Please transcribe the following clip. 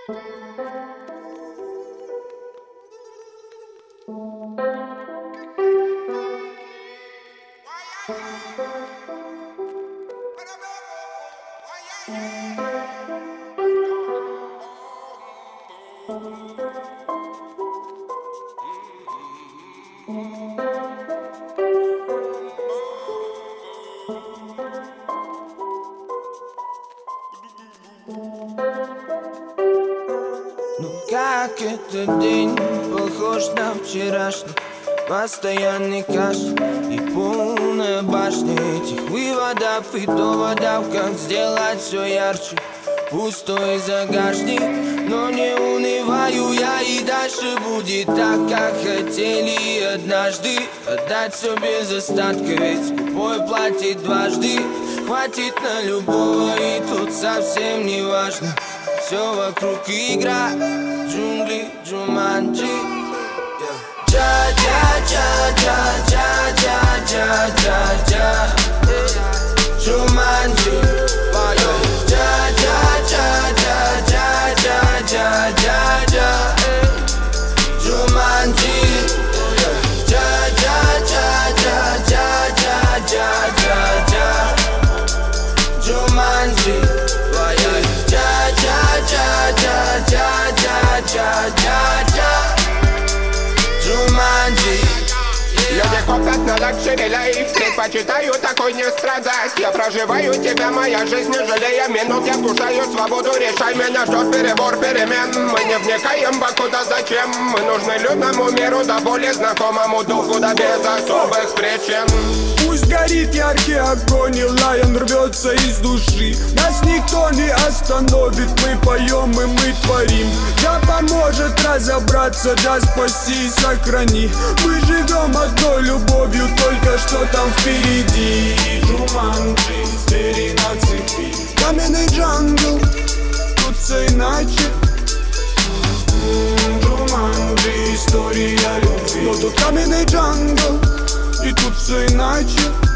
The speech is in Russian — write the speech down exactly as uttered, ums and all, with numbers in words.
Ну как этот день похож на вчерашний? Постоянный каш и полная башня этих выводов и доводов, как сделать все ярче. Пустой загашник, но не унываю я, и дальше будет так, как хотели однажды. Отдать все без остатка, ведь скупой платит дважды. Хватит на любого, и тут совсем не важно. Все вокруг игра, джунгли, джуманджи. Джа-джа-джа-джа-джа-джа-джа-джа Джуманджи. Джа-джа-джа-джа-джа-джа-джа Джуманджи. Джа-джа-джа-джа-джа-джа-джа Джуманджи. Джа-джа-джа-джа-джа-джа Джуманджи. Люди копят на лакшери лайф, предпочитаю такой не страдать. Я проживаю тебя, моя жизнь, не жалея минут. Я вкушаю свободу, решай, меня ждет перебор перемен. Мы не вникаем во куда зачем. Мы нужны людному миру, да более знакомому духу, да без особых причин. Пусть горит яркий огонь, и лайон рвется из души. Нас никто не остановит, мы поем и мы творим. Да поможет разобраться, да спаси и сохрани. Мы живем одной любовью, только что там впереди. Джуманджи, звери на цепи. Каменный джангл, тут все иначе. Джуманджи, история любви. Но тут каменный джангл, и тут все иначе.